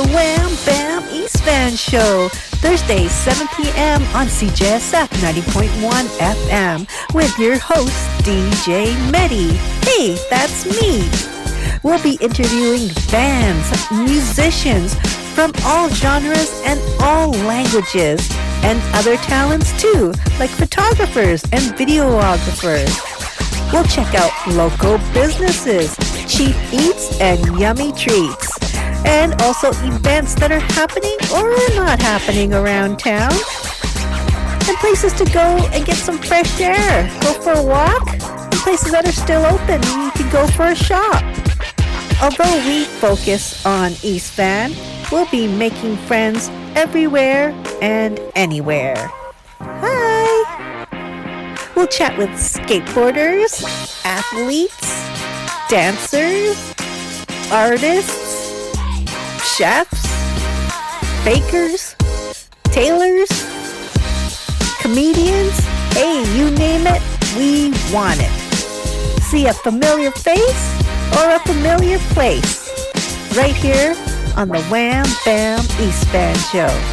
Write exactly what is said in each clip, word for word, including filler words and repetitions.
the Wham Bam East Van Show, Thursdays, seven p.m. on C J S F ninety point one F M with your host, D J Medi. Hey, that's me. We'll be interviewing bands, musicians from all genres and all languages, and other talents too, like photographers and videographers. We'll check out local businesses, cheap eats, and yummy treats. And also events that are happening or not happening around town. And places to go and get some fresh air. Go for a walk. And places that are still open. You can go for a shop. Although we focus on East Van, we'll be making friends everywhere and anywhere. Hi! We'll chat with skateboarders, athletes, dancers, artists, chefs, bakers, tailors, comedians. Hey, you name it, we want it. See a familiar face or a familiar place right here on the Wham Bam East Van Show.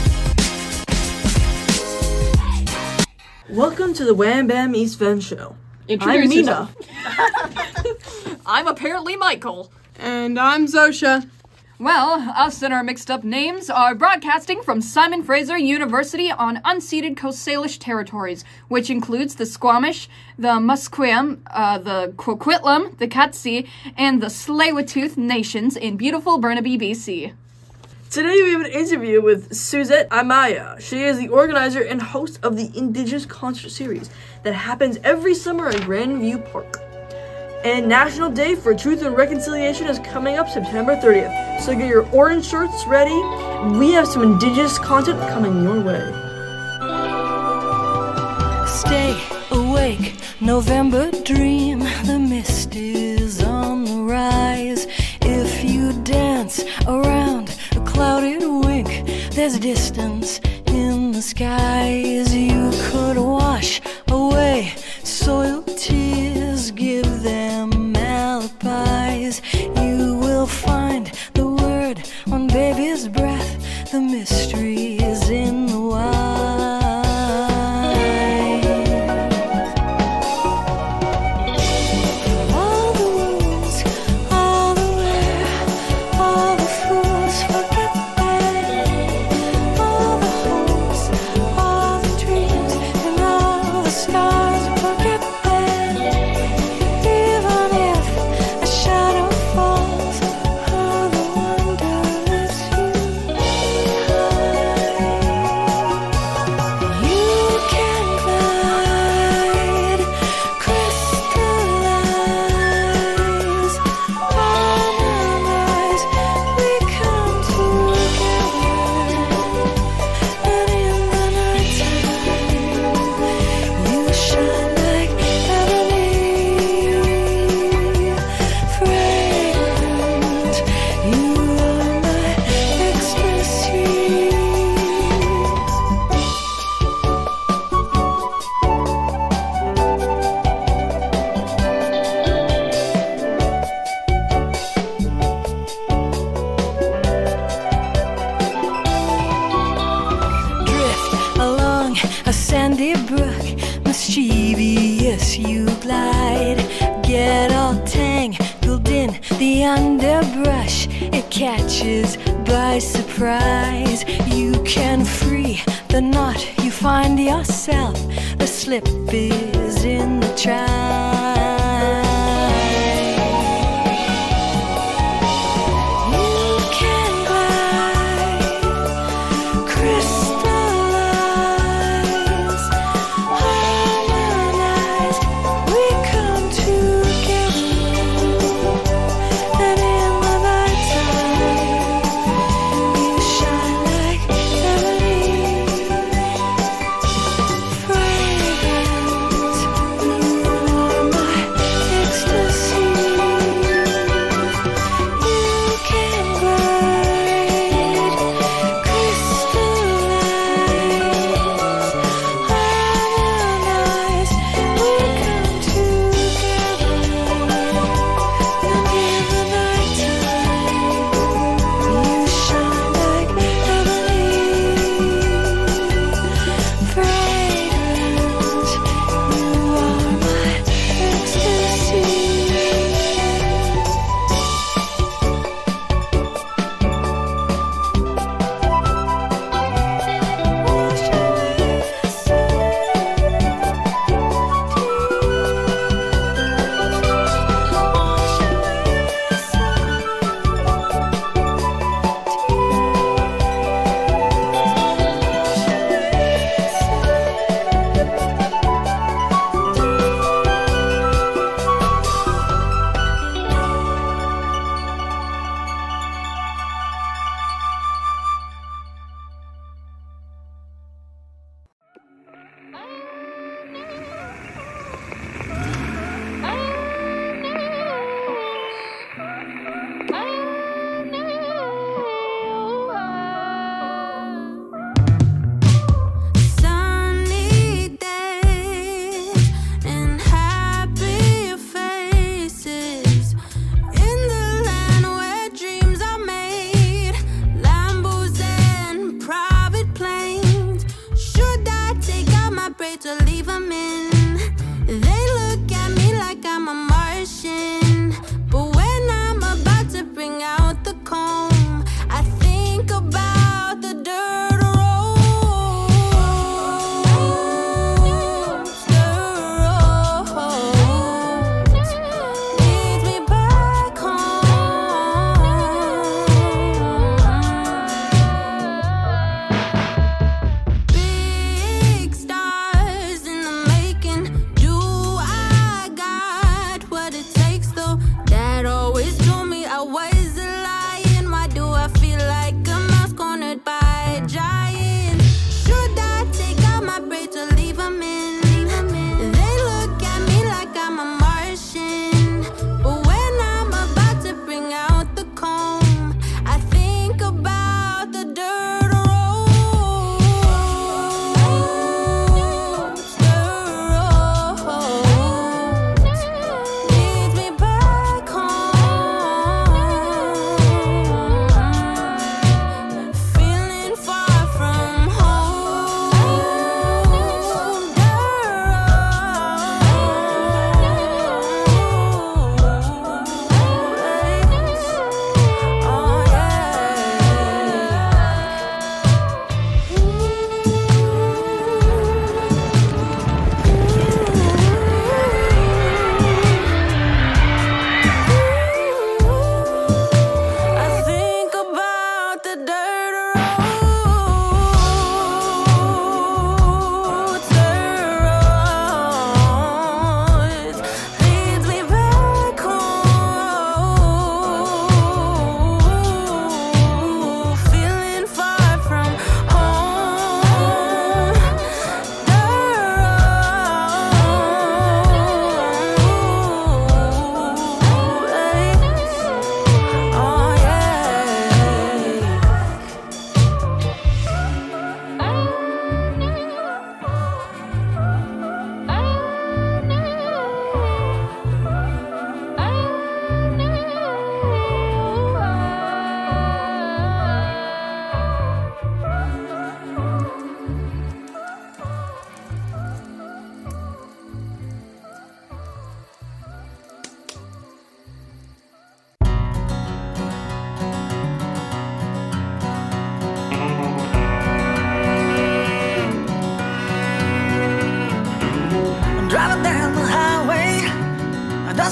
Welcome to the Wham Bam East Van Show. Introduce I'm Mina. Yourself. I'm apparently Michael. And I'm Zosha. Well, us and our mixed-up names are broadcasting from Simon Fraser University on unceded Coast Salish territories, which includes the Squamish, the Musqueam, uh, the Coquitlam, the Katsi, and the Tsleil-Waututh nations in beautiful Burnaby, B C. Today we have an interview with Suzette Amaya. She is the organizer and host of the Indigenous Concert Series that happens every summer in Grandview Park. And National Day for Truth and Reconciliation is coming up September thirtieth. So get your orange shirts ready. We have some Indigenous content coming your way. Stay awake, November dream. The mist is on the rise. If you dance around a clouded wink, there's distance in the skies. You could wash away soiled tears, give them alibis. You will find the word on baby's breath. The mystery is in the wild. All the wounds, all the wear, all the fools forget them. All the hopes, all the dreams, and all the stars forget them. Even if a shadow falls, all the wonder lifts you high. You can glide, crystallize, harmonize. We come together, and in the nighttime, you shine like ebony, fragrant. You are my ecstasy. Drift along a sandy brook, mischievous you glide. Get all tangled in the underbrush, it catches by surprise. You can free the knot, you find yourself. The slip is in the try. You can glide, crystallize, harmonize. We come together, and in the nighttime, you shine like ebony, fragrant. You are my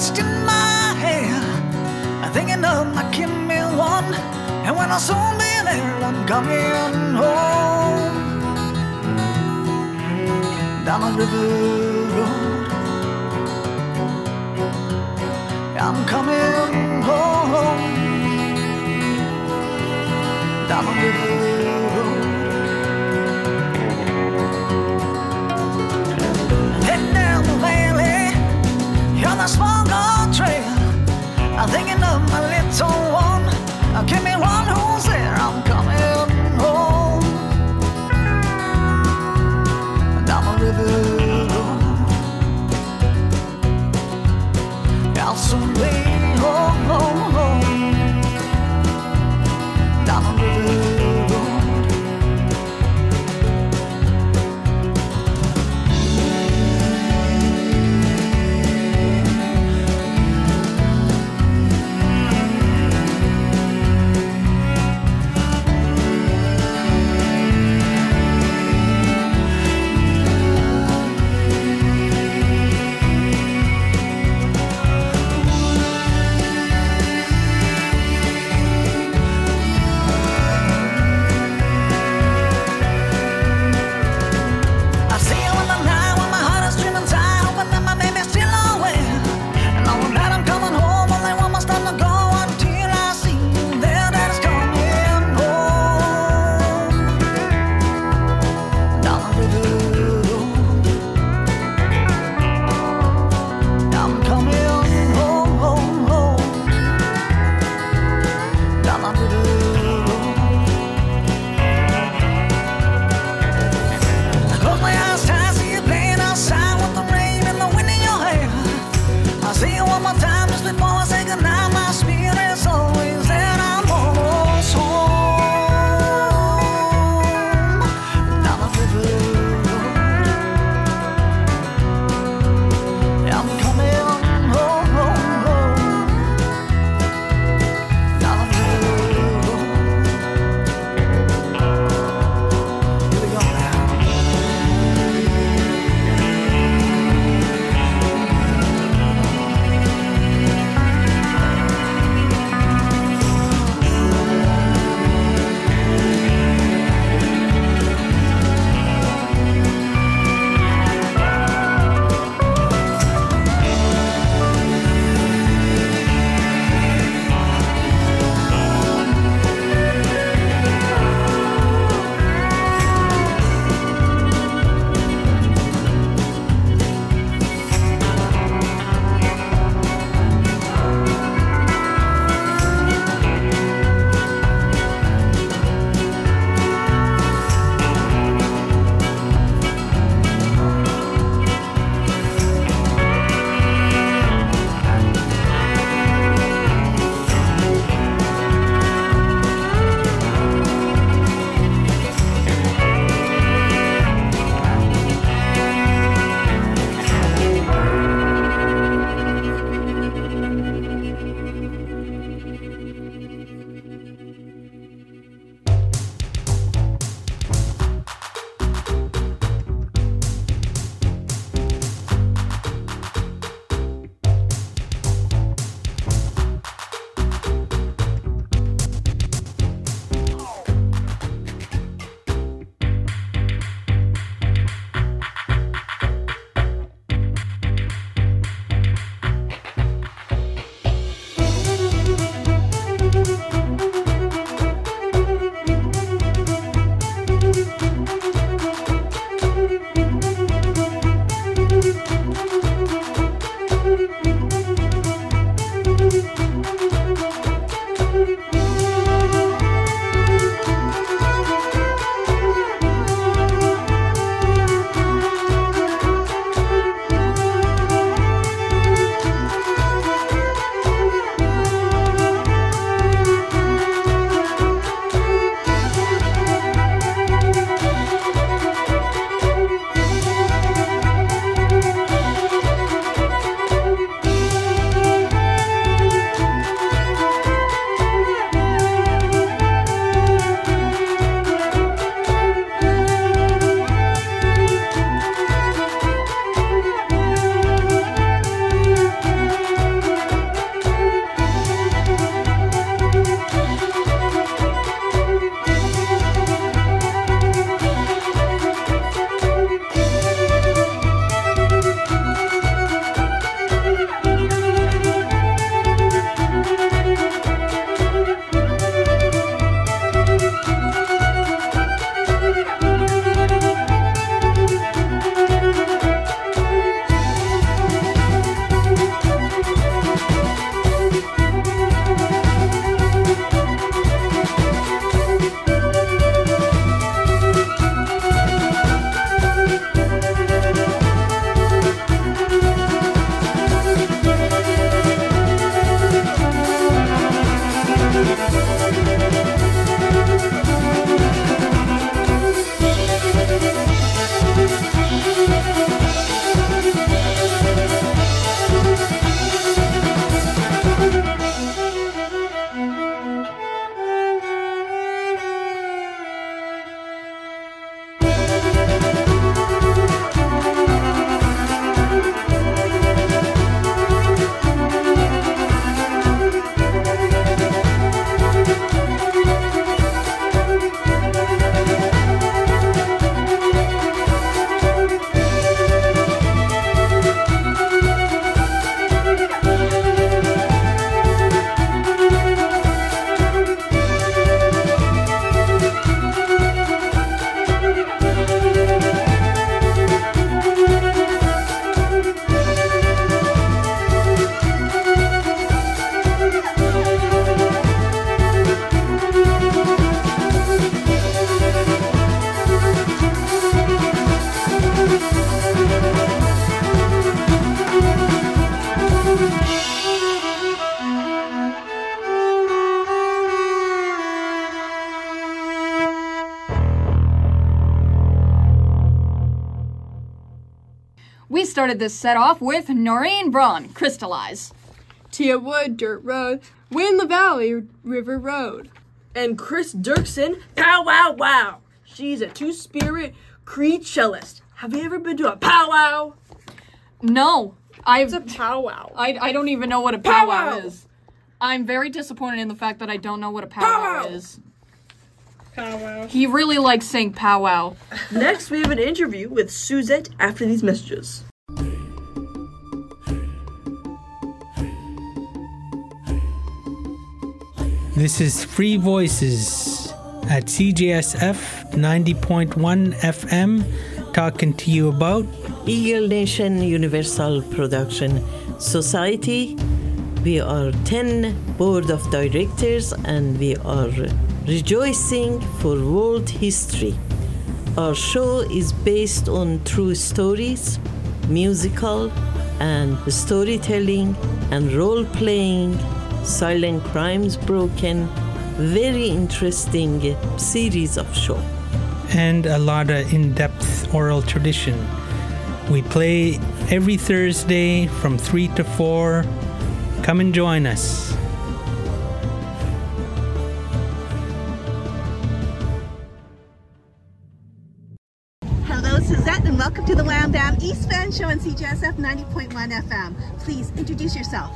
resting my head, thinking of my Kimmy one. And when I soon be there, I'm coming home. Down the river road, I'm coming home. Down the river road, heading down the valley on the small gold trail. I'm thinking of my little one. Give me one who's there. I'm coming home. Down the river road, I'll soon be home, home, home. Down the river road. started this set off with Noreen Braun, Crystallize. Tia Wood, Dirt Road. Win the Valley, River Road. And Chris Dirksen, Pow Wow Wow. She's a two-spirit Cree cellist. Have you ever been to a powwow? No. I've, It's a powwow. I, I don't even know what a powwow Powwow! is. I'm very disappointed in the fact that I don't know what a powwow Powwow! is. Powwow. He really likes saying powwow. Next, we have an interview with Suzette after these messages. This is Free Voices at C J S F ninety point one F M, talking to you about Eagle Nation Universal Production Society. We are ten board of directors and we are rejoicing for world history. Our show is based on true stories, musical and storytelling and role-playing, silent crimes broken, very interesting series of show. and a lot of in-depth oral tradition. We play every Thursday from three to four. Come and join us. Hello, Suzette, and welcome to the Wham Bam East Van Show on C J S F ninety point one F M. Please introduce yourself.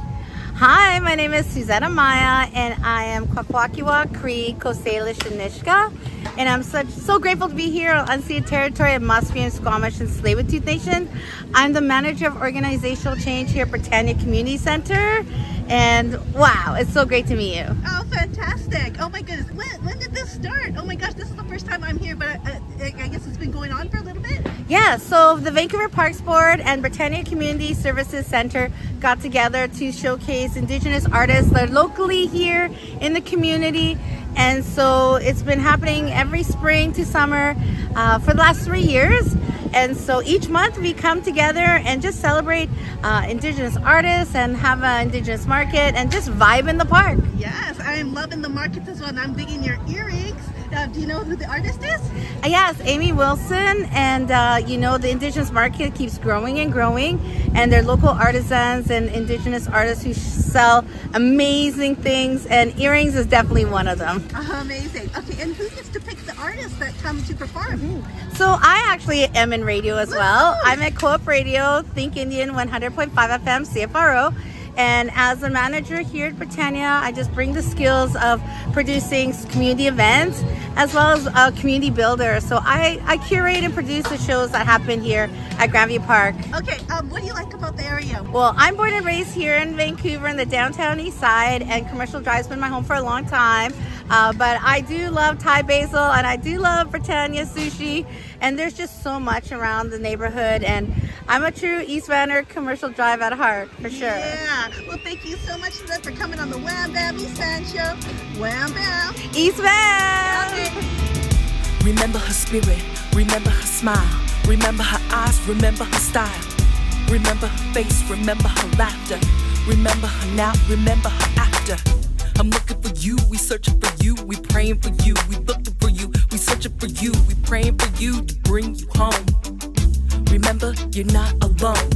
Hi, my name is Suzette Amaya, and I am Kwakwakiwa, Cree, Coast Salish, and Nishka. And I'm such so grateful to be here on unceded territory of Musqueam, Squamish, and Tsleil-Waututh Nation. I'm the manager of organizational change here at Britannia Community Center. And wow, it's so great to meet you. Oh, fantastic. Oh my goodness. When, when did this start? Oh my gosh, this is the first time I'm here, but I, I, I guess it's been going on for a little bit. Yeah, so the Vancouver Parks Board and Britannia Community Services Center got together to showcase Indigenous artists that are locally here in the community. And so it's been happening every spring to summer uh, for the last three years. And so each month we come together and just celebrate uh, Indigenous artists and have an Indigenous market and just vibe in the park. Yes, I'm loving the markets as well, and I'm digging your earrings. Uh, do you know who the artist is? Uh, yes, Amy Wilson, and uh, you know, the Indigenous market keeps growing and growing, and they're local artisans and Indigenous artists who sell amazing things, and earrings is definitely one of them. Uh, amazing. Okay, and who gets to pick the artists that come to perform? Mm-hmm. So I actually am in radio as well. Woo! I'm at Co-op Radio, Think Indian one hundred point five F M, C F R O. And as a manager here at Britannia, I just bring the skills of producing community events as well as a community builder. So I, I curate and produce the shows that happen here at Grandview Park. Okay, um, what do you like about the area? Well, I'm born and raised here in Vancouver in the downtown east side, and Commercial Drive's been my home for a long time. Uh, but I do love Thai basil, and I do love Britannia sushi, and there's just so much around the neighborhood, and I'm a true East Vanner Commercial Drive at heart, for sure. Yeah, well, thank you so much, Suzette, for coming on the Wham Bam East Van Show. Wham Bam! East Van! Okay. Remember her spirit, remember her smile, remember her eyes, remember her style. Remember her face, remember her laughter. Remember her now, remember her after. I'm looking for you, we searching for you, we praying for you, we looking for you, we searching for you, we praying for you to bring you home. Remember, you're not alone.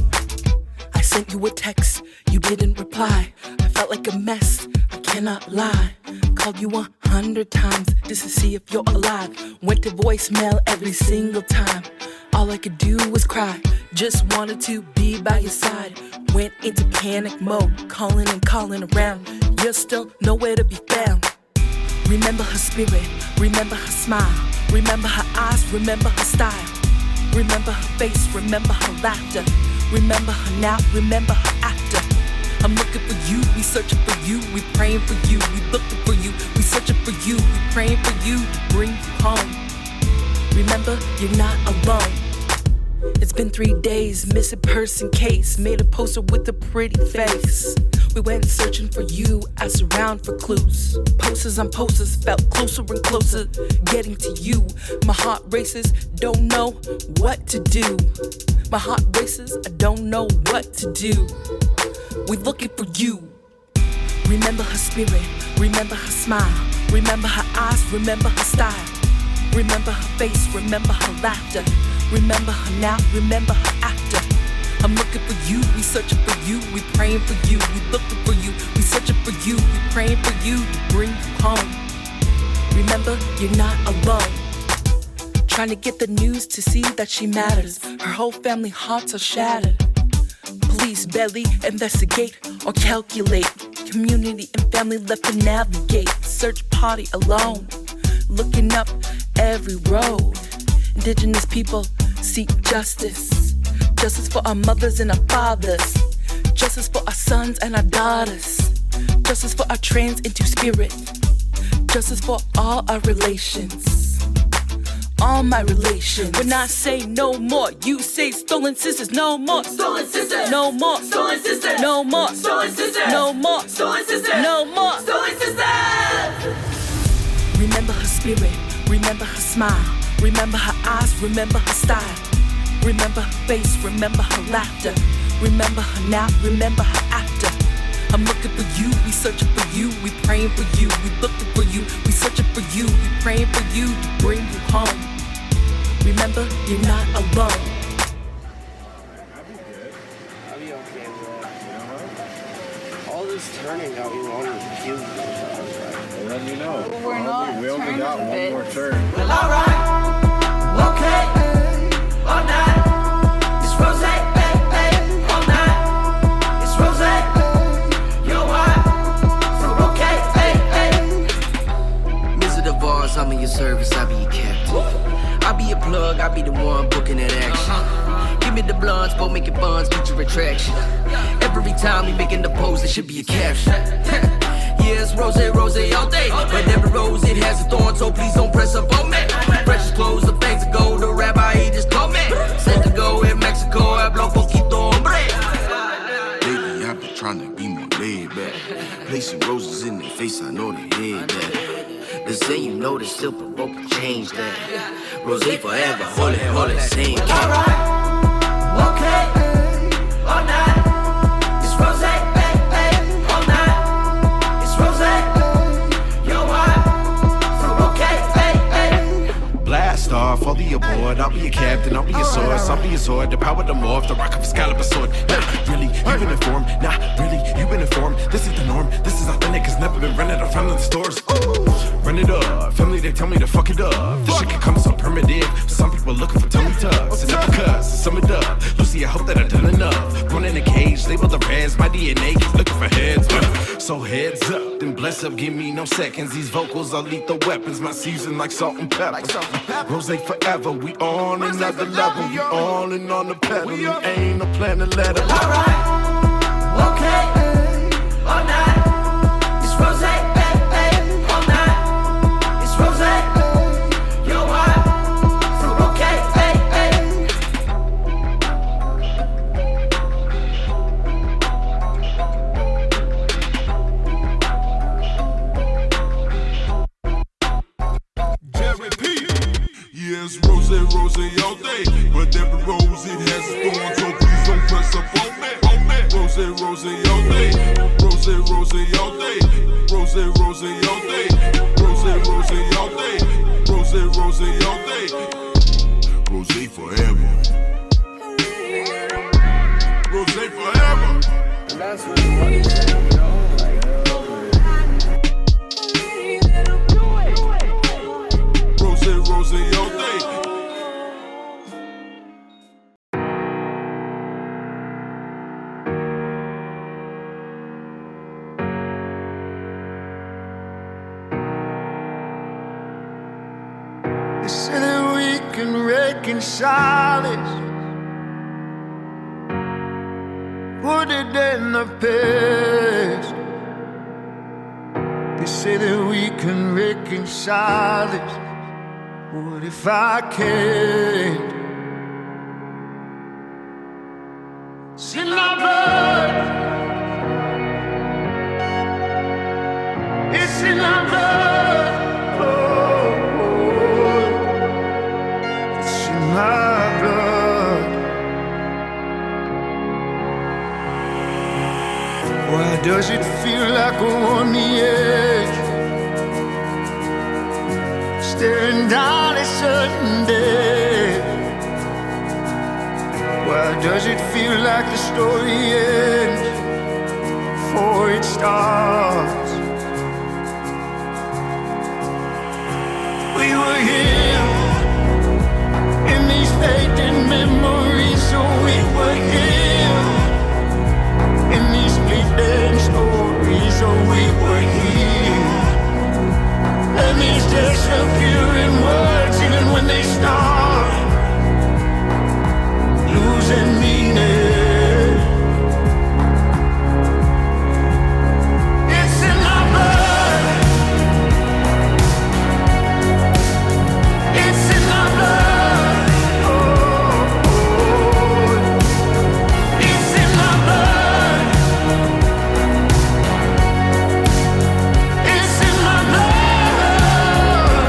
I sent you a text, you didn't reply. I felt like a mess, I cannot lie. Called you a hundred times just to see if you're alive. Went to voicemail every single time. All I could do was cry, just wanted to be by your side. Went into panic mode, calling and calling around. You're still nowhere to be found. Remember her spirit, remember her smile. Remember her eyes, remember her style. Remember her face, remember her laughter. Remember her now, remember her after. I'm looking for you, we searching for you, we praying for you, we looking for you, we searching for you, we praying for you to bring you home. Remember, you're not alone. It's been three days, missing person case. Made a poster with a pretty face. We went searching for you, asked around for clues. Posters on posters, felt closer and closer, getting to you. My heart races, don't know what to do. My heart races, I don't know what to do. We're looking for you. Remember her spirit, remember her smile. Remember her eyes, remember her style. Remember her face, remember her laughter. Remember her now, remember her after. I'm looking for you, we searching for you, we praying for you, we looking for you, we searching for you, we praying for you to bring you home. Remember, you're not alone. Trying to get the news to see that she matters. Her whole family hearts are shattered. Police barely investigate or calculate. Community and family left to navigate. Search party alone, looking up every road. Indigenous people seek justice. Justice for our mothers and our fathers. Justice for our sons and our daughters. Justice for our trans into spirit. Justice for all our relations. All my relations. When I say no more, you say stolen sisters. No more stolen sisters. No more stolen sisters. No more stolen sisters. No more stolen sisters. No more stolen sisters. Remember her spirit. Remember her smile. Remember her eyes. Remember her style. Remember her face. Remember her laughter. Remember her now. Remember her after. I'm looking for you, we searching for you, we praying for you, we looking for you, we searching for you, we praying for you to bring you home. Remember, you're not alone. I'll be good. I'll be okay with that. You know what? All this turning out, you want to kill you. Well, then you know. Well, we're not We only turning got one bits. more turn. Well, alright, okay, all night. It's rose, baby, all night. It's rose, you're white, from okay, baby. Wizard of Oz, I'm in your service, I'll be your captain. I'll be your plug, I'll be the one booking that action. Give me the blunts, both making buns, beat your attraction. Every time we making the pose, it should be a caption. Yeah, it's rose, rose all day. But every rose, it has a thorn, so please don't press up on me. Precious clothes, the things to go, the rabbi, he just told me. Said to go in Mexico, hablo poquito, hombre. Lately, I've been trying to be more laid back. Placing roses in their face, I know they hate that. They say you know they still provoke a change that. Rose forever, hold it, hold it, same cat. Alright, okay, all night. It's rose, baby, all night. It's rose, you're white, from okay, baby. Blast off, all the aboard. I'll be your captain, I'll be your source, I'll be your sword. The power to morph, the rock of Excalibur sword. Nah, really, you've been informed. Nah, really, you've been informed. This is the norm, this is authentic, it's never been rented or found in the stores. Ooh. Run it up, family they tell me to fuck it up. This shit can come so primitive. Some people looking for tummy tucks. And never cuss, sum it up. Lucy, I hope that I done enough. Born in a cage, labeled the reds. My D N A keeps looking for heads. So heads up, then bless up, give me no seconds. These vocals are lethal weapons. My season like salt and pepper. Rose forever, we on another level. We on and on the pedal. We ain't no plan to let it. Alright, okay, all night. It's rose, baby, all night. It's rose, you're white, from okay, baby. Jerry P. Yes, rose, rose all day. But every rose it has a thorn, so please don't press up on me. On me. Rose, rose all day. Rose, rose all day. Rose, rose all day. Rose, rose all day. Rose, rose all day. Rose forever. Rose forever. And that's what the money said, you know? Rose, rose all day. They say that we can reconcile it, put it in the past. They say that we can reconcile it. What if I can't? It's in my blood. It's in my blood. Oh, it's in my blood. Why does it feel like we're on the edge, staring down a certain day? Why does it feel like the story ends before it starts? We were here in these fading memories, so we were here in these fleeting stories, so we were here. And these disappearing words, even when they start losing meaning. It's in our blood. It's in our blood. Oh, oh. It's in our blood. It's in our blood.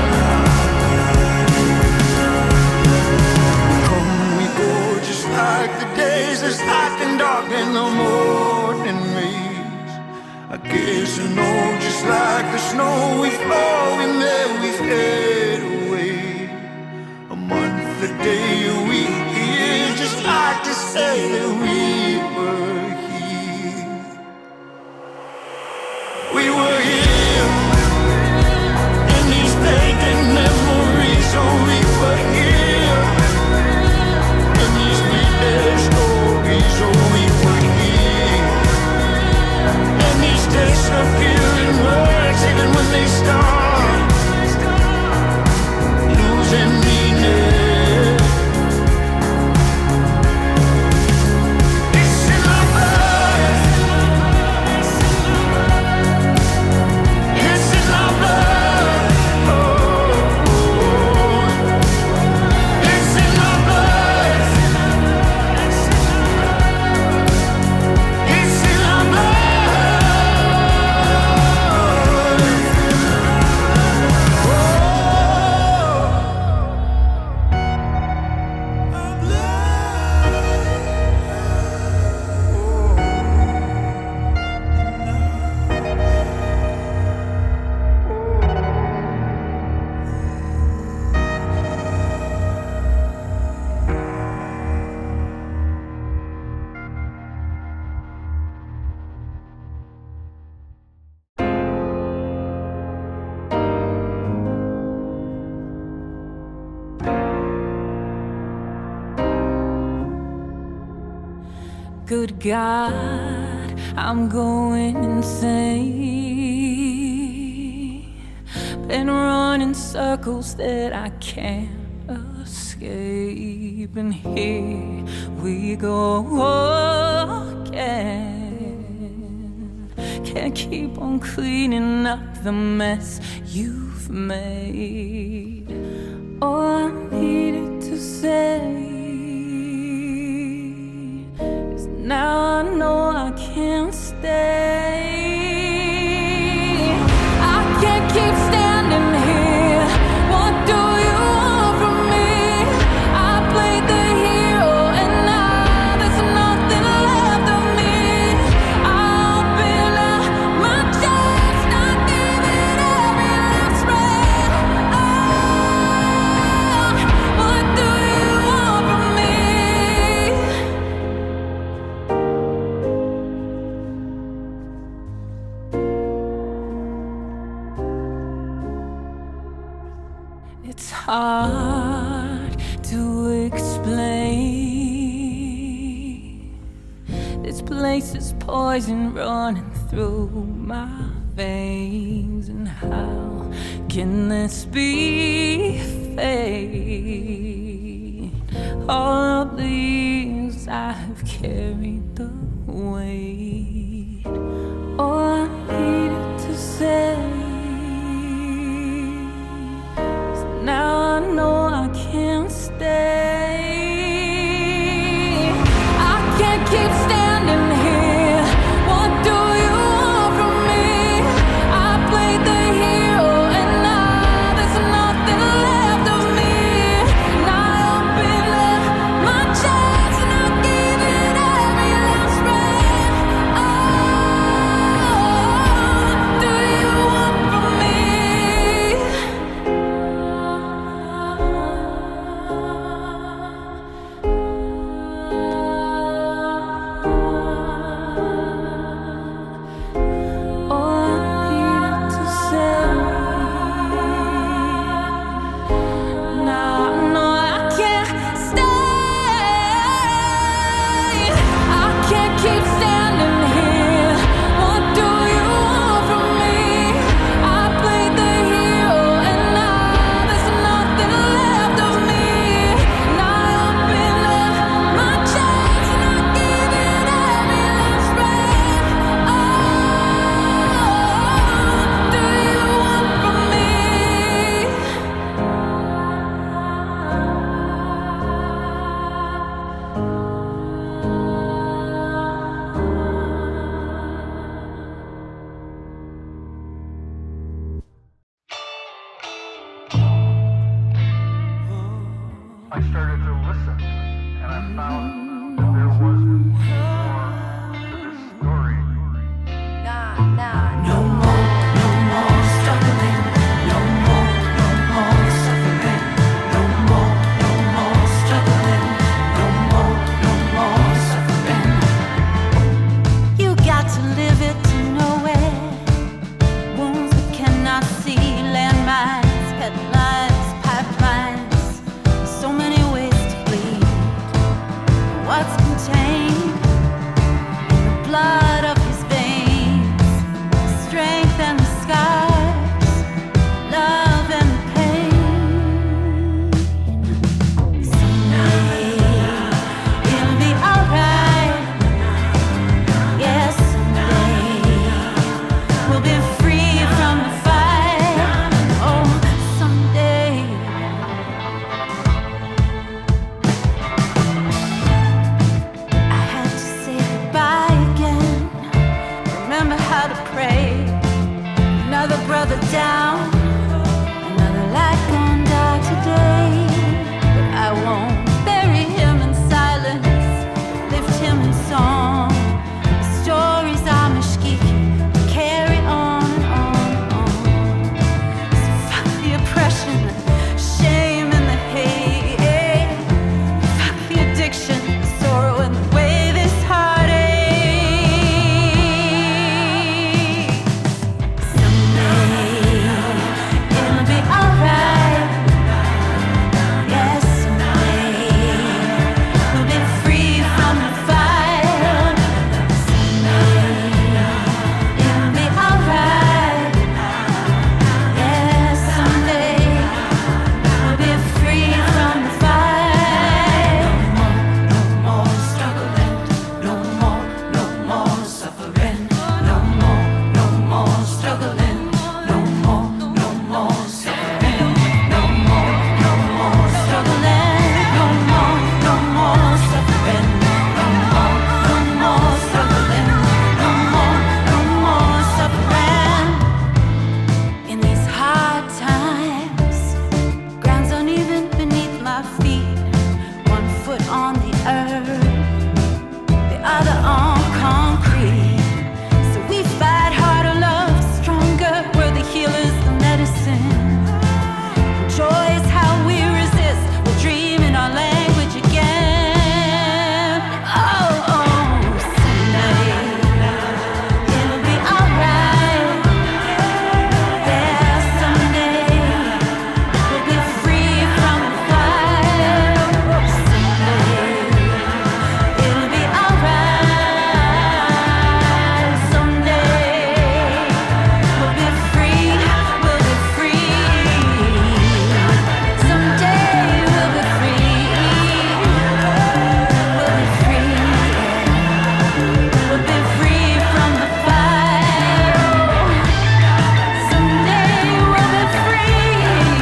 Come, we go just like the days that's hot and dark in the morning rays. I guess you know, just like the snow, we flow and then we fade away. A month, a day, a week, a year, just like to say that we were here. We were here in these fading memories, so we were here in these fleeting stories, so we were here. And these disappearing words, even when they start losing meaning. It's in our blood. It's in our blood. Oh, oh. It's in our blood. It's in our blood. Good God, I'm going insane. Been running circles that I can't escape. And here we go again. Can't keep on cleaning up the mess you've made. All I needed to say, now I know I can't stay. I can't keep standing here. What do you want from me? I played the hero and now there's nothing left of me. I'll open up my chest, not give it every last breath. Oh, what do you want from me? It's hard to explain. This place is poison running through my veins. And how can this be fate? All of the years I've carried the weight. All I needed to say, now I know I can't stay. I can't keep standing here. What do you want from me? I played the hero and now there's nothing left of me. And I open up my chest and I give it every last breath. Oh, do you want from me? Oh, started to listen, and I found there was more to this story. Nah, nah, no more, no more struggling, no more, no more suffering, no more, no more struggling, no more, no more suffering. You got to live it to know it. Wounds we cannot see, landmines, headlines, pipelines, so many ways to bleed. What's contained in the blood of his veins, strength and the scars, love and the pain. Someday it'll be alright. Yes, someday we'll be free from the fight. Oh, someday. I had to say goodbye again. Remember how to pray. Another brother down, another light gone dark today. But I won't bury him in silence, lift him in song. The stories are meshkiki, carry on and on and on. So fuck the oppression, shame and the hate. Fuck the addiction, the sorrow and the way this heart aches. Someday it'll be alright. Yes, someday we'll be free from the fight. Someday it'll be alright. Yes, someday we'll be free from the fight. No more, no more struggling. No more, no more suffering. No more, no more struggling. No more, no more suffering. No more, no more struggling. No more, no more suffering. No more, no more struggling. No more, no more suffering. In these hard times, ground's uneven beneath my feet. One foot on the earth, the other on concrete. So we fight harder, love stronger. We're the healers, the medicine. Joy is how we resist. We'll dream in our language again. Oh, oh, someday it'll be alright. Yeah, someday we'll be free from the fight. Someday it'll be alright. Someday we'll be free. We'll be free. Someday we'll be free. We'll be free. We'll be free from the fight. Someday we'll be free.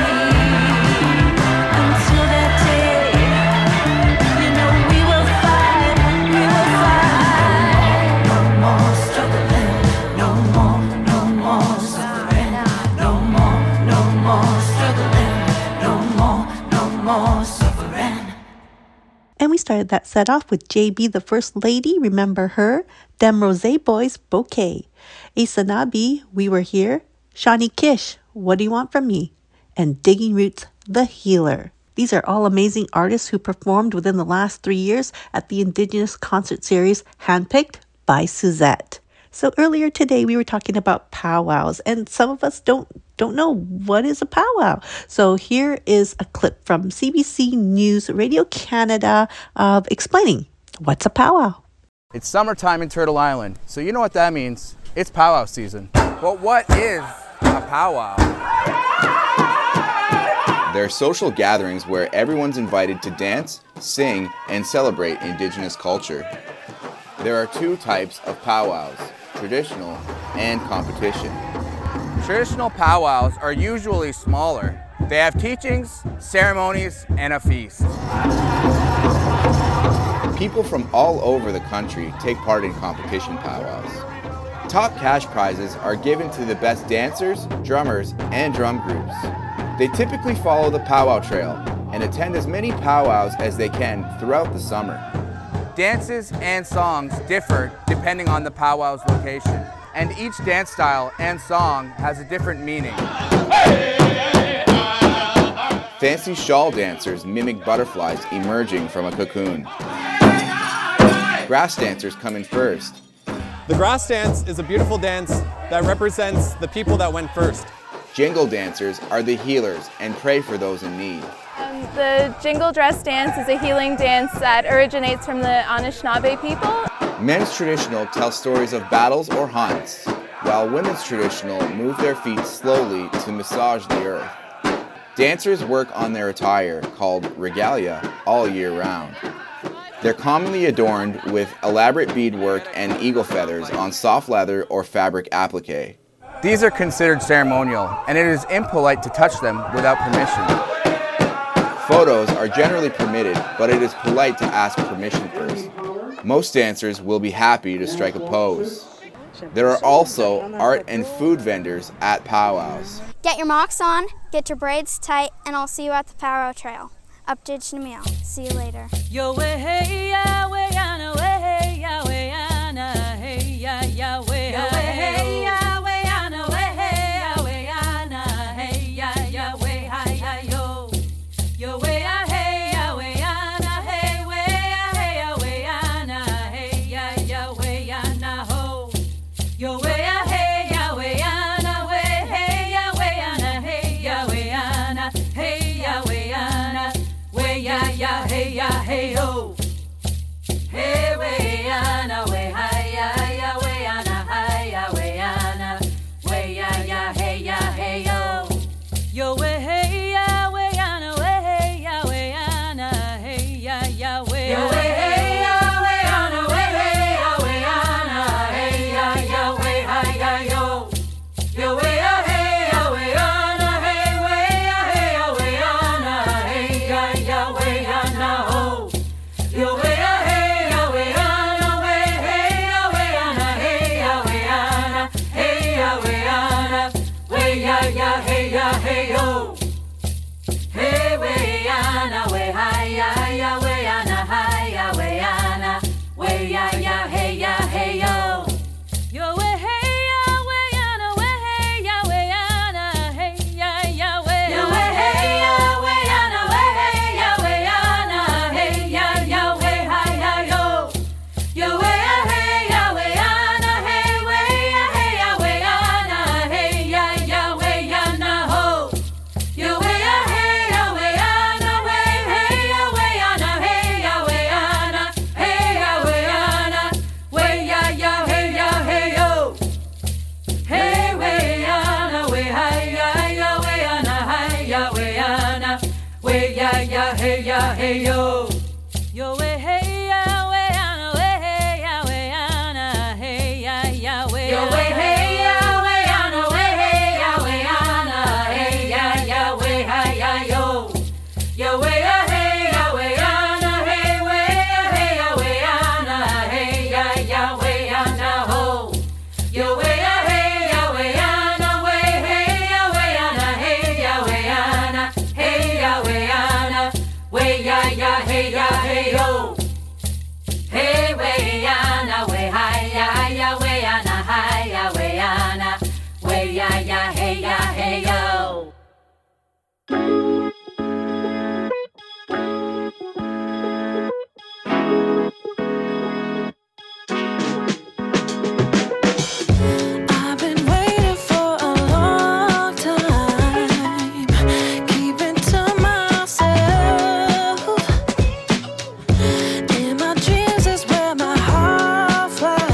Until that day, you know we will fight. We will fight. No more struggling. No more, no more suffering. No more, no more struggling. No more, no more suffering. And we started that set off with J B, the First Lady, remember her? Dem Rosé Boys, Bouquet. Asanabi, We Were Here. Shawnee Kish, What Do You Want From Me? And Digging Roots, The Healer. These are all amazing artists who performed within the last three years at the Indigenous Concert Series, handpicked by Suzette. So earlier today we were talking about powwows, and some of us don't don't know what is a powwow. So here is a clip from C B C News Radio Canada of explaining what's a powwow. It's summertime in Turtle Island, so you know what that means. It's powwow season. But what is a powwow? They're social gatherings where everyone's invited to dance, sing, and celebrate Indigenous culture. There are two types of powwows, traditional and competition. Traditional powwows are usually smaller. They have teachings, ceremonies, and a feast. People from all over the country take part in competition powwows. Top cash prizes are given to the best dancers, drummers, and drum groups. They typically follow the powwow trail, and attend as many powwows as they can throughout the summer. Dances and songs differ depending on the powwow's location, and each dance style and song has a different meaning. Fancy shawl dancers mimic butterflies emerging from a cocoon. Grass dancers come in first. The grass dance is a beautiful dance that represents the people that went first. Jingle dancers are the healers and pray for those in need. Um, the jingle dress dance is a healing dance that originates from the Anishinaabe people. Men's traditional tell stories of battles or hunts, while women's traditional move their feet slowly to massage the earth. Dancers work on their attire, called regalia, all year round. They're commonly adorned with elaborate beadwork and eagle feathers on soft leather or fabric applique. These are considered ceremonial, and it is impolite to touch them without permission. Photos are generally permitted, but it is polite to ask permission first. Most dancers will be happy to strike a pose. There are also art and food vendors at powwows. Get your mocks on, get your braids tight, and I'll see you at the powwow trail. Up to Chinamil. See you later. Yo way hey ya way yana way hey ya way yana hey ya ya way hey ya way yana way hey ya way yana hey ya ya way hi ya yo yo way ya hey ya way yana hey way ya hey ya way yana hey ya ya way yana ho yo way ya hey ya way yana way hey ya way yana hey ya way yana hey ya way yana way ya ya hey ya hey yo hey way yana way hi ya ya way yana hi ya way yana way ya ya hey ya hey yo yo way hey ya way yana way hey ya way yana hey ya ya way yo way hey ya way yana way hey ya way yana hey ya ya way hi ya yo yo way ya hey ya way yana hey way ya hey ya way yana hey ya ya way yana ho yo way ya hey ya way yana way hey ya way yana hey ya way yana hey ya way yana way ya ya hey ya hey yo hey way yana way hi ya ya way yana hi ya way yana way ya ya hey ya hey yo yo way hey ya way yana way hey ya way yana hey ya ya way yo way hey ya way yana way hey ya way yana hey ya ya way hi ya yo yo way ya hey ya way yana hey way ya hey ya way yana hey ya ya way yana ho yo way ya hey ya way yana way hey ya way yana hey ya way yana hey ya way yana way ya ya hey ya hey yo hey way yana way hi ya ya way yana hi ya way yana way ya ya hey ya hey yo yo way hey ya way yana way hey ya way yana hey ya ya way yo way hey ya way yana way hey ya way yana hey ya ya way hi ya yo yo way ya hey ya way yana hey way ya hey ya way yana hey ya ya way yana ho yo way ya hey ya way yana way hey ya way yana hey ya way yana hey ya way yana way ya ya hey ya hey yo hey way yana way hi ya ya way yana hi ya way yana way ya ya hey ya hey yo I've been waiting for a long time, keeping to myself. In my dreams is where my heart flies.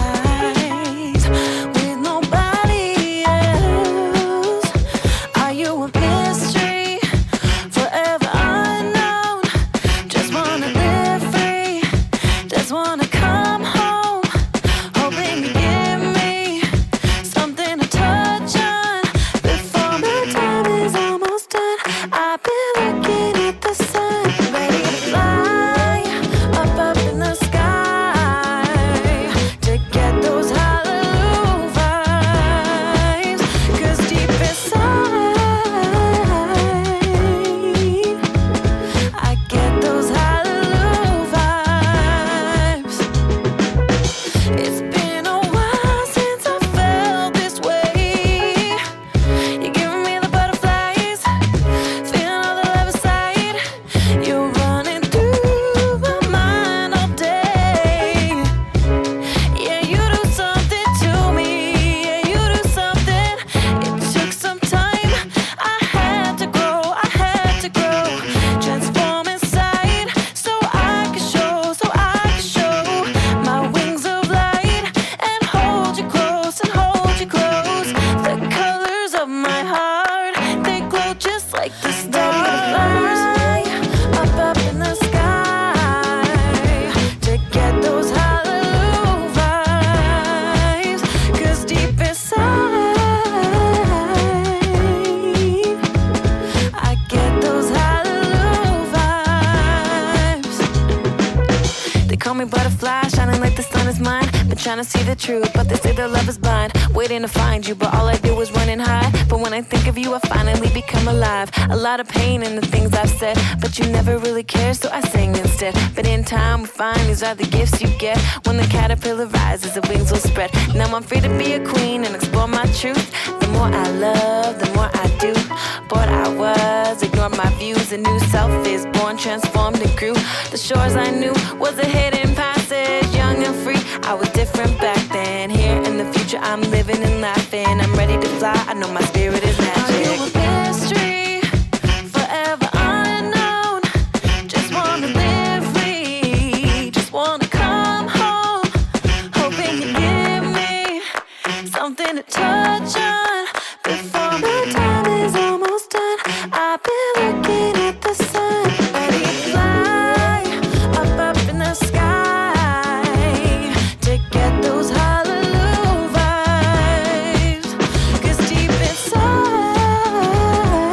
trying to see the truth, but they say that love is blind, waiting to find you, but all I do is run and hide. But when I think of you, I finally become alive. A lot of pain in the things I've said, but you never really cared, so I sing instead. But in time we find these are the gifts you get. When the caterpillar rises, the wings will spread. Now I'm free to be a queen and explore my truth. The more I love, the more I do. Bored I was, ignored my views. A new self is born, transformed and grew. The shores I knew was a hidden passage. Young and free, I was different back then. Here in the future, I'm living and laughing. I'm ready to fly, I know my spirit is magic. Are you a mystery? Forever unknown. Just wanna live free. Just wanna come home. Hoping you give me something to touch on before my time is almost done. I've been looking at the sun, ready to fly up, up in the sky to get those hallelujah vibes. 'Cause deep inside,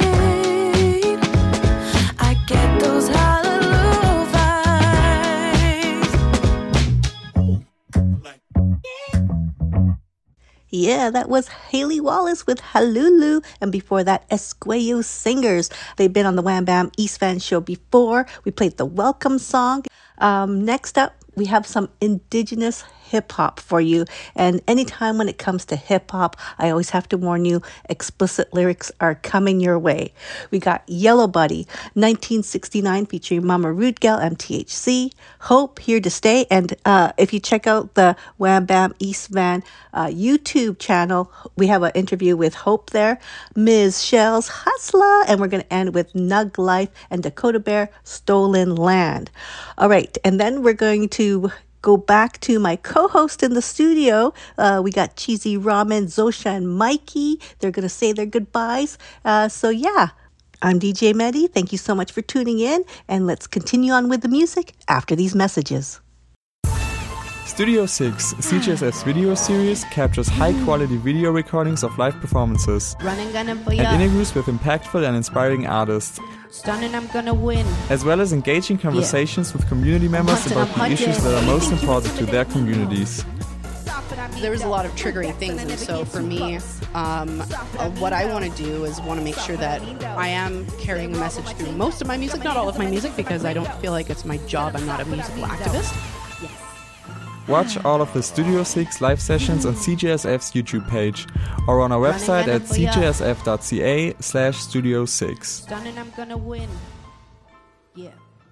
I get those hallelujah vibes. Yeah, that was Haley Wallace with Halulu, and before that, Esquello Singers. They've been on the Wham Bam East Van show before. We played the welcome song. Um, next up, we have some indigenous hip-hop for you. And anytime when it comes to hip-hop, I always have to warn you, explicit lyrics are coming your way. We got Yellow Buddy, nineteen sixty-nine, featuring Mama Rude Gal, M T H C, Hope, Here to Stay. And uh, if you check out the Wham Bam East Van uh, YouTube channel, we have an interview with Hope there, Miz Shell's Hustler, and we're going to end with Nug Life and Dakota Bear, Stolen Land. All right, and then we're going to go back to my co-host in the studio. Uh, we got Cheesy Ramen, Zosha, and Mikey. They're going to say their goodbyes. Uh, so yeah, I'm D J Medi. Thank you so much for tuning in, and let's continue on with the music after these messages. Studio six, C G S F's video series, captures high-quality video recordings of live performances Running, gonna and be up. interviews with impactful and inspiring artists, Stunning, I'm gonna win. as well as engaging conversations with community members hunting, about I'm the hunting. issues that are most important to their communities. There was a lot of triggering things, and so for me, um, uh, what I want to do is want to make sure that I am carrying a message through most of my music, not all of my music, because I don't feel like it's my job. I'm not a musical activist. Watch all of the Studio six live sessions on C J S F's YouTube page or on our website at c j s f dot c a slash studio six. Stunning, I'm gonna win. Yeah.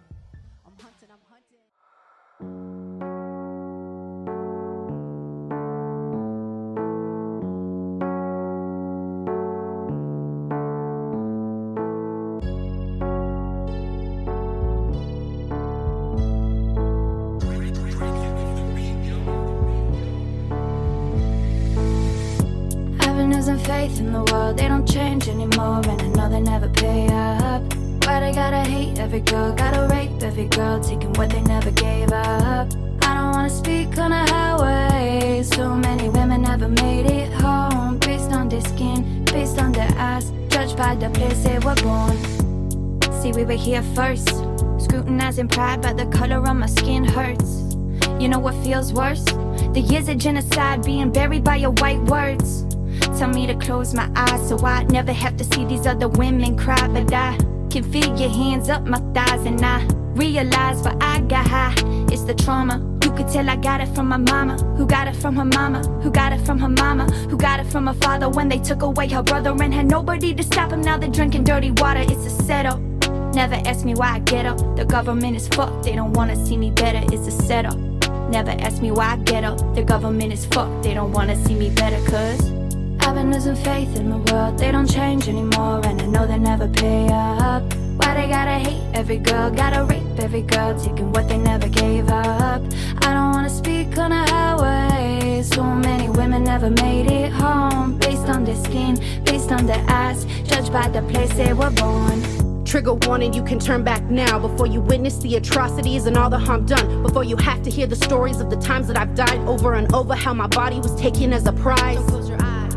Avenues and faith in the world, they don't change anymore, and I know they never pay up. Why they gotta hate every girl, gotta rape every girl, taking what they never gave up. I don't wanna speak on a highway, so many women never made it home, based on their skin, based on their eyes, judged by the place they were born. See, we were here first, scrutinizing pride, but the color on my skin hurts. You know what feels worse? The years of genocide, being buried by your white words. Tell me to close my eyes so I never have to see these other women cry, but I can feel your hands up my thighs, and I realize what I got high. It's the trauma. You could tell I got it from my mama, who got it from her mama, who got it from her mama, who got it from her father when they took away her brother and had nobody to stop him. Now they're drinking dirty water. It's a setup. Never ask me why I get up. The government is fucked. They don't wanna see me better. It's a setup. Never ask me why I get up. The government is fucked. They don't wanna see me better, cause avenues and faith in the world, they don't change anymore, and I know they never pay up. Why they gotta hate every girl, gotta rape every girl, taking what they never gave up. I don't wanna speak on a highway, so many women never made it home, based on their skin, based on their eyes, judged by the place they were born. Trigger warning, you can turn back now before you witness the atrocities and all the harm done. Before you have to hear the stories of the times that I've died over and over, how my body was taken as a prize.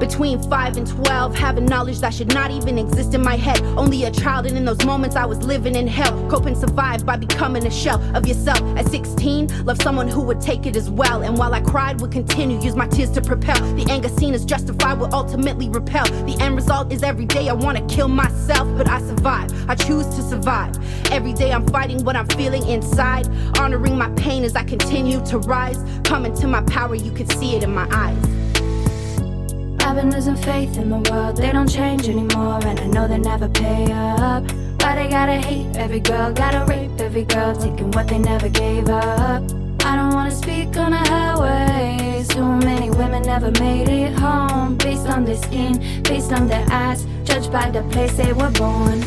Between five and twelve, having knowledge that should not even exist in my head. Only a child, and in those moments I was living in hell. Cope and survive by becoming a shell of yourself. At sixteen, love someone who would take it as well. And while I cried, would continue, use my tears to propel. The anger seen as justified will ultimately repel. The end result is every day I wanna kill myself, but I survive. I choose to survive. Every day I'm fighting what I'm feeling inside, honoring my pain as I continue to rise. Coming to my power, you can see it in my eyes. I've been losing faith in the world, they don't change anymore, and I know they never pay up. Why they gotta hate every girl, gotta rape every girl, taking what they never gave up. I don't wanna speak on the highways, too many women never made it home. Based on their skin, based on their eyes, judged by the place they were born.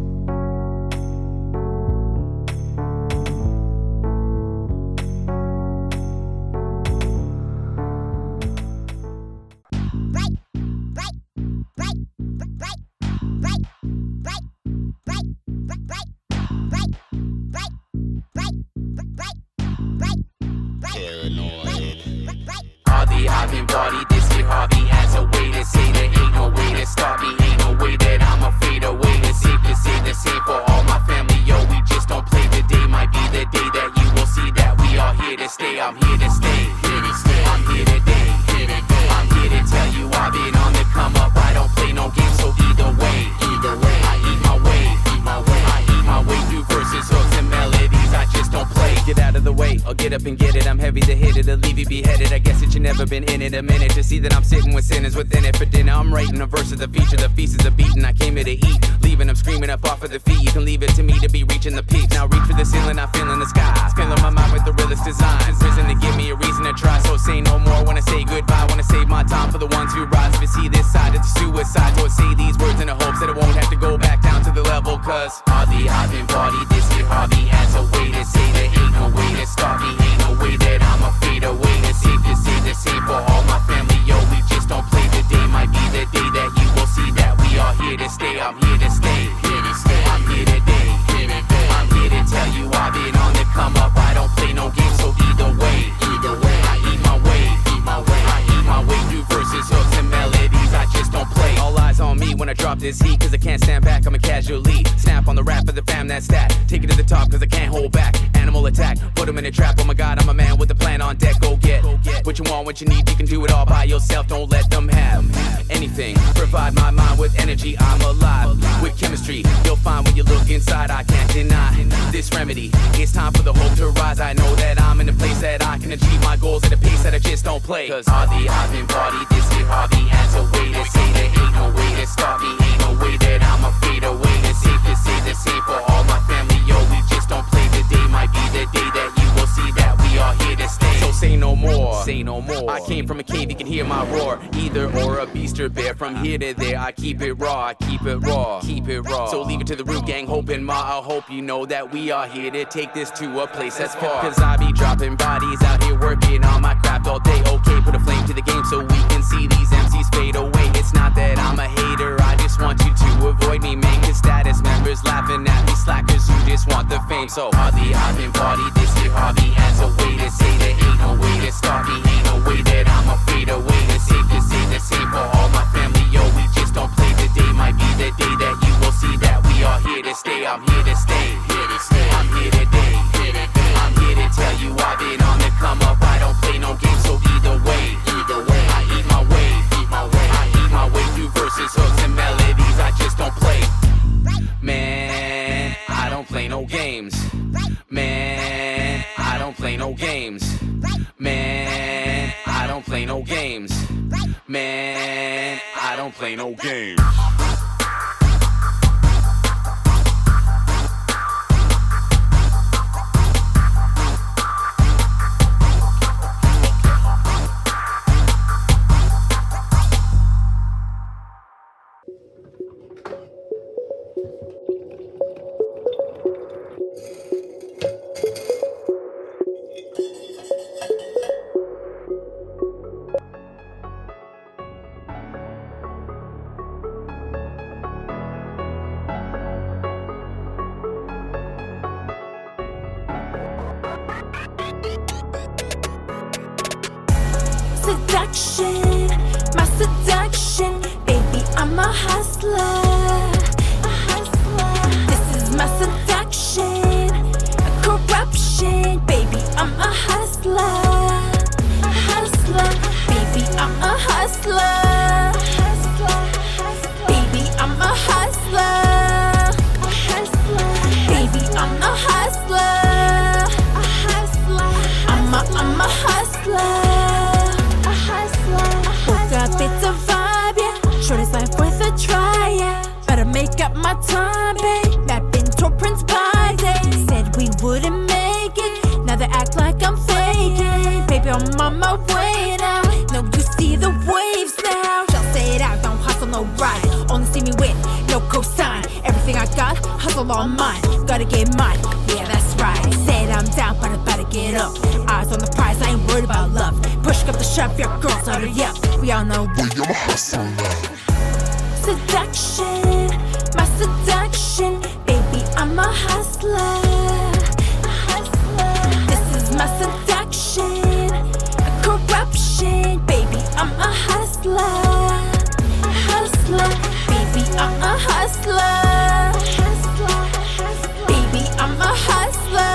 Been in it a minute to see that I'm sitting with sinners within it. For dinner I'm writing a verse of the feature. The feast is a beating, I came here to eat, leaving them screaming up off of the feet. You can leave it to me to be reaching the peak. Now reach for the ceiling, I'm feeling the skies, filling my mind with the realest designs. Risen to give me a reason to try, so say no more when I say goodbye. Wanna save my time for the ones who rise. But see this side, it's suicide. So I say these words in the hopes that I won't have to go back down to the level. Cause hardly I've been body this year, hardly as a way to say there ain't no way to stop me. Ain't no way that I'ma fade away. It's safe to say the same for all my family. Yo, we just don't play. The day might be the day that you will see that we are here to stay. I'm here to stay. Here to stay. I'm here today. Here today. I'm here to tell you I've been on the come up. I don't play no games, so either way, either way, I eat my way, eat my way, I eat my way through verses, hooks, and melodies. I just don't play. All eyes on me when I drop this heat, cause I can't stand back. I'm a casualty. Snap on the rap for the fam, that's that. Take it to the top, cause I can't hold back. Animal attack, put him in a trap. Oh my god, I'm a man with a plan on deck. Go get what you want, what you need. You can do it all by yourself. Don't let them have anything. Provide my mind with energy. I'm alive with chemistry. You'll find when you look inside. I can't deny this remedy. It's time for the hope to rise. I know that I'm in a place that I can achieve my goals at a pace that I just don't play. Cause hardly I've been body this year, hardly as a way to say there ain't no way to stop me. Ain't no way that I'ma fade away. It's safe to say the same for all my family. Yo, we just don't play. The day might be the day that you will see that we are here to stay. So say no more, say no more. I came from a cave, you can hear my roar. Either or a beast or bear. From here to there, I keep it raw, I keep it raw, keep it raw. So leave it to the root gang, hoping ma, I hope you know that we are here to take this to a place that's far. Cause I be dropping bodies out here working on my craft all day. Okay, put a flame to the game so we can see these M Cs fade away. It's not that I'm a hater, I just want you to avoid me. Make your status members laughing at me, slackers who just want the fame. So hardly I've been body this year, hardly as a way to say there ain't no way to stop me. Ain't no way that I'ma fade away. It's safe to say the same for all my family. Yo, we just don't play. The day might be the day that you will see that we are here to stay. I'm here to stay. Here to stay. I'm here today. Here today. I'm here to tell you I've been on the come up. I don't play no games, so either way, either way, I eat my way, eat my way, I eat my way through verses, hooks, and melodies. I just don't play. Man, I don't play no games. Man, I don't play no games. Man, I don't play no games. Man, I don't play no games. Seduction, my seduction. hustler. This is my seduction, corruption. Baby, I'm a hustler. Hustler. Baby, I'm a hustler. Baby, I'm a hustler. Baby, I'm a hustler. I'm a, I'm a hustler. Woke up, it's a vibe, yeah. Shorty's life worth a try, yeah. Better make up my time, babe. Mapping to Prince by day. Said we wouldn't make it. Now they act like I'm faking. Baby, I'm on my way now. No, you see the waves now. Just say it out, don't hustle, no ride. Only see me win, no cosign. Everything I got, hustle all mine. Gotta get mine, yeah, that's right. Said I'm down, but I better get up. Eyes on the prize, I ain't worried about love. Push up the shove, your girls are the up. We all know we I'm a hustler. Seduction, my seduction. Baby, I'm a hustler. This is my seduction, corruption. Baby, I'm a hustler. Hustler. Baby, I'm a hustler. Baby, I'm a hustler.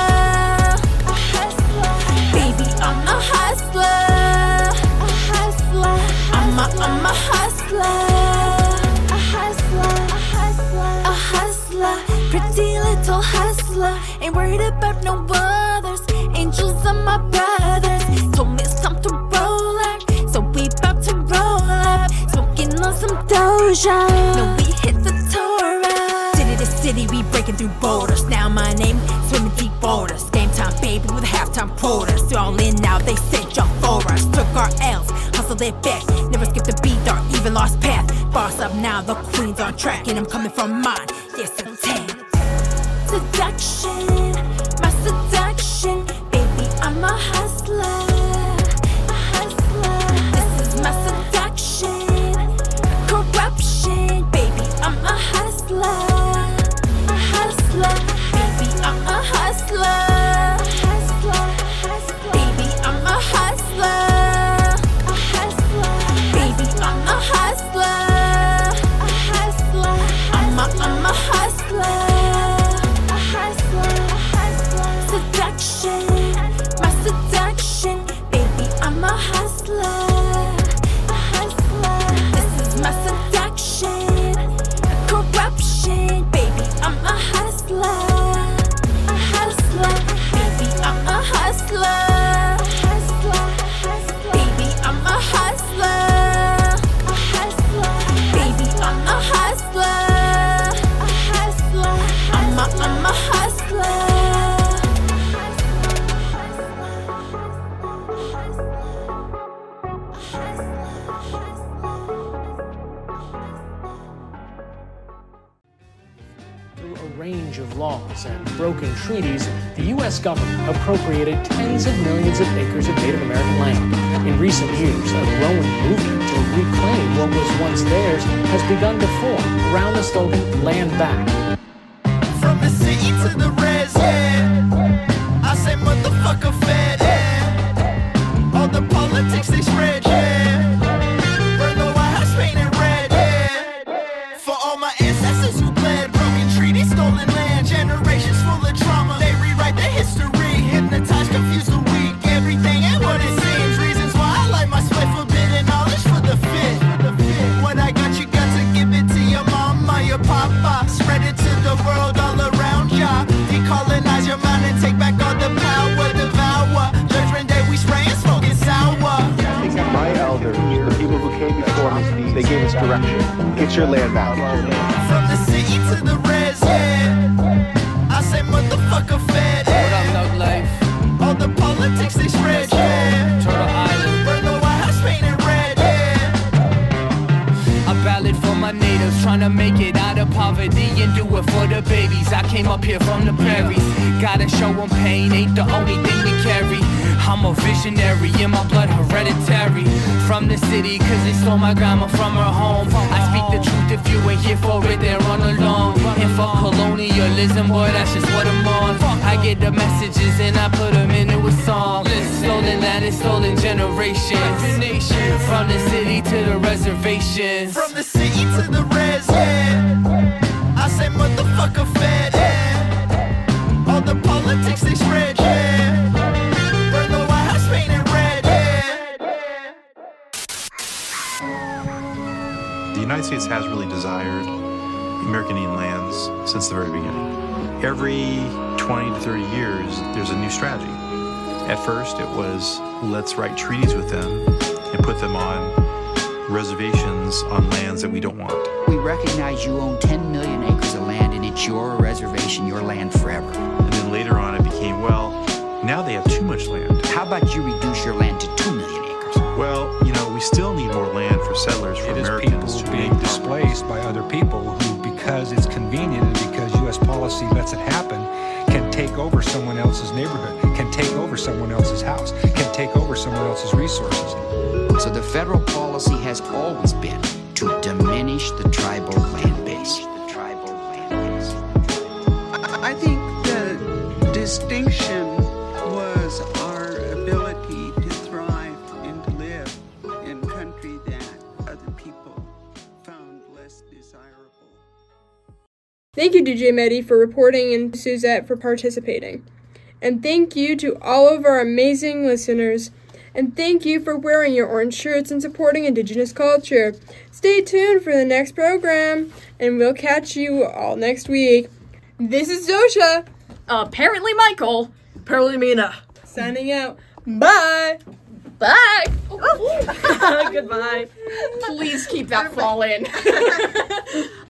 Baby, I'm a hustler. I'm a, I'm a hustler. A hustler, pretty little hustler. Ain't worried about no others. Angels are my brothers. Told me it's time to roll up, so we bout to roll up. Smoking on some Doja. Now we hit the tour up. City to city, we breaking through borders. Now my name, swimming deep waters. Game time, baby, with halftime quarters. They're all in now, they said jump for us. Took our L's, hustled it back. Never skipped a beat or even lost path. Boss up now, the queen's on track, and I'm coming from mine. Yes, a ten. Seduction, my seduction. Baby, I'm a hustler. This is my seduction, corruption. Baby, I'm a hustler. Hustler. Baby, I'm a hustler. Baby, I'm a hustler. Baby, I'm a hustler. I'm a, I'm a hustler. Seduction, my seduction. Baby, I'm a hustler. This is my seduction, corruption. Baby, I'm a hustler. Hustler. Baby, I'm a hustler. Baby, I'm a hustler. Baby, I'm a hustler. I'm a, I'm a hustler. Through a range of laws and broken treaties, the U S government appropriated tens of millions of acres of Native American land. In recent years, a growing movement to reclaim what was once theirs has begun to form around the slogan, Land Back. From the city to the res, yeah. I say motherfucker fed, yeah. All the politics they spread, yeah. Burn the White House painted red, yeah. For all my ancestors who bled, broken treaties, stolen land, generations full of trauma. They rewrite their history, hypnotize, confuse the weak. Everything ain't what it seems. Reasons why I like my split, forbidden knowledge for the fit. What I got, you got to give it to your mama, your papa. Spread it to the world all around ya. Decolonize your mind and take back all the power. Devour. Judgment day, we spraying, smoking sour. My elders, the people who came before us, they gave us direction. Get your land back. From the city to the res, yeah. I say motherfucker fed, yeah. What up, Love Life? All the politics they spread, yeah. Turtle Island. Burn the White House painted red, yeah. A ballad for my natives, trying to make it out of poverty and do it for the babies. I came up here from the prairies. Gotta show them pain ain't the only thing we carry. I'm a visionary, in my blood hereditary. From the city, cause they stole my grandma from her home. I speak the truth, if you ain't here for it, then run along. And fuck colonialism, boy, that's just what I'm on. I get the messages and I put them into a song. Stolen land and stolen generations. From the city to the reservations. From the city to the red, desired American Indian lands since the very beginning. Every twenty to thirty years, there's a new strategy. At first, it was let's write treaties with them and put them on reservations on lands that we don't want. We recognize you own ten million acres of land and it's your reservation, your land forever. And then later on, it became, well, now they have too much land. How about you reduce your land to two million acres? Well, you know, we still need more land for settlers, for it Americans. It is people being displaced by other people who, because it's convenient and because U S policy lets it happen, can take over someone else's neighborhood, can take over someone else's house, can take over someone else's resources. So the federal policy has always been to diminish the tribal land base. The tribal land base. I think the distinction was our ability to thrive and to live in a country that other people found less desirable. Thank you, D J Mehdi, for reporting and Suzette for participating. And thank you to all of our amazing listeners. And thank you for wearing your orange shirts and supporting Indigenous culture. Stay tuned for the next program, and we'll catch you all next week. This is Dosha. Apparently Michael. Apparently Mina. Signing out. Bye. Bye. Goodbye. Please keep that fall in.